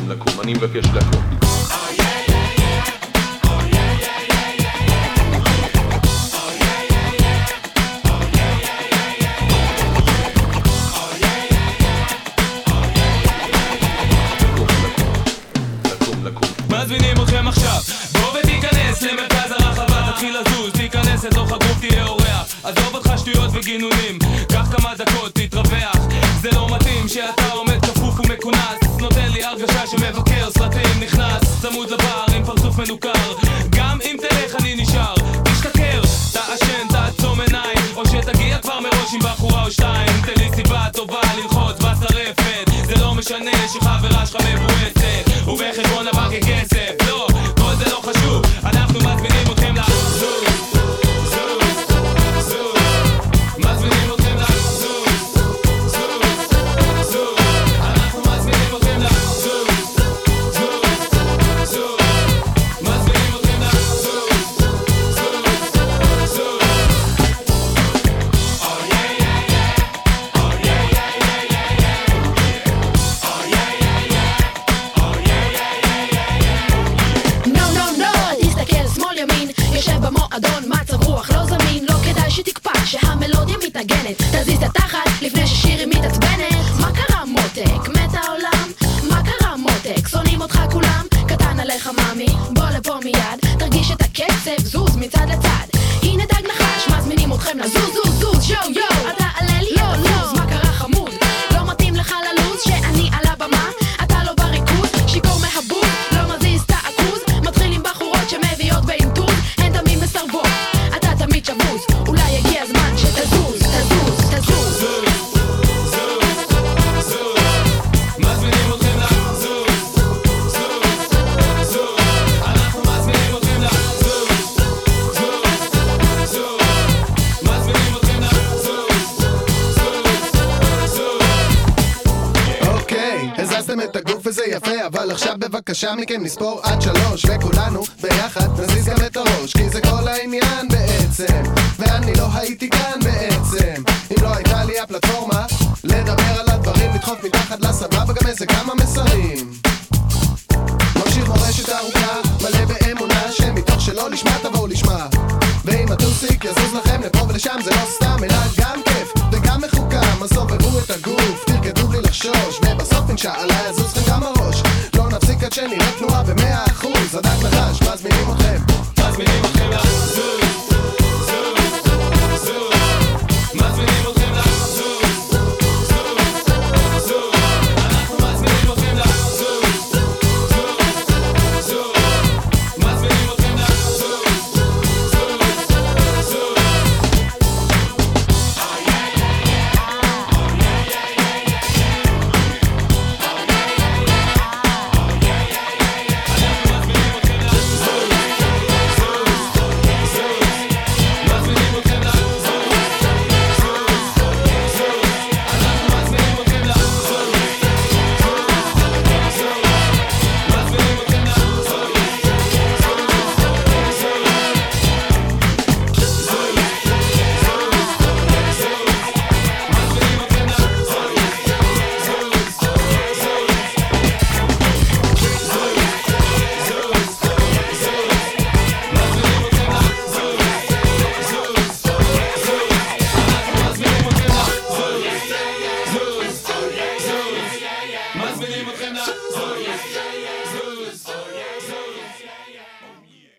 לקום, אני מבקש לקום. מזמינים אתכם עכשיו, בוא ותיכנס למרכז הרחבה, תתחיל לזוז, תיכנס לתוך הגוף, תהיה אורח. עזוב אותך שטויות וגינונים, קח כמה דקות, תתרווח. זה לא מתאים שאתה עומד כפוף ומכונס, נותן לי הרגשה שמבקר סרטים, נכנס צמוד לבר עם פרצוף מנוכר. גם אם תלך אני נשאר, תשתכר, תעשן, תעצום עיניים, או שתגיע כבר מראש עם בחורה או שתיים. תן לי סיבה טובה ללחוץ בשרפת, זה לא משנה שחברה שלך מבועצת ובחשבון הבנק כסף, לא, כל זה לא חשוב, אנחנו מזמינים אתכם לזוז, זוז, זוז, מזמינים אתכם לזוז, זוז, זוז, אנחנו מזמינים אתכם לזוז, זוז, זוז, מזמינים אתכם לזוז, זוז, זוז. Oh yeah yeah yeah, oh yeah yeah yeah yeah, oh yeah yeah yeah, oh yeah yeah yeah. נו נו נו, תסתכל שמאל ימין, יושב במועדון, מצב רוח לא זמין, לא כדאי שתקפא שהמלודיה מתנגנת, תזיז את התחת לפני ששירי מתעצבנת. מה קרה מותק? מת העולם? מה קרה מותק? שונאים אותך כולם? קטן עליך מאמי, בוא לפה מיד, תרגיש את הקצב, זוז מצד לצד. הנה תג נחש, מזמינים אתכם לזוז זוז זוז, יו יו, אתה עלה לי? לא לא, מה קרה חמוד? לא מתאים לך ללוז שאני על הבמה? אתה לא בריכוז, שיקור מהבוז, לא מזיז את העכוז, מתחיל עם בחורות שמביאות באינטוז, הן תמיד מסרבות, אתה תמיד שבוז, אולי הגיע הזמן שתזוז, תזוז, תזוז. מזמינים אתכם לזוז, זוז, זוז, אנחנו מזמינים אתכם לזוז, זוז, זוז, מזמינים אתכם לזוז, זוז, זוז. אוקיי, הזזתם את הגוף וזה יפה, אבל עכשיו בבקשה מכם נספור עד 3 וכולנו ביחד נזיז גם את הראש, כי זה כל העניין בעצם, ואני לא הייתי כאן בעצם אם לא הייתה לי הפלטפורמה לדבר על הדברים, לדחוף מתחת לסבבה גם איזה כמה מסרים. ממשיך מורשת ארוכה, מלא באמונה שמתוך שלא לשמה תבואו לשמה, ואם הטוסיק יזוז לכם לפה ולשם זה לא סתם אלא גם כיף וגם מחוכם, אז סובבו את הגוף, תרקדו בלי לחשוש, ובסוף אינשאללה יזוז לכם גם הראש. לא נפסיק עד שנראה תנועה ב100%, הדק נחש, מזמינים אתכם, מזמינים אתכם לזוז, זוז, זוז, מזמינים אתכם לזוז, זוז, זוז, אנחנו מזמינים אתכם לזוז, זוז, זוז, מזמינים אתכם לזוז, זוז, זוז. מזמינים אתכם לזוז.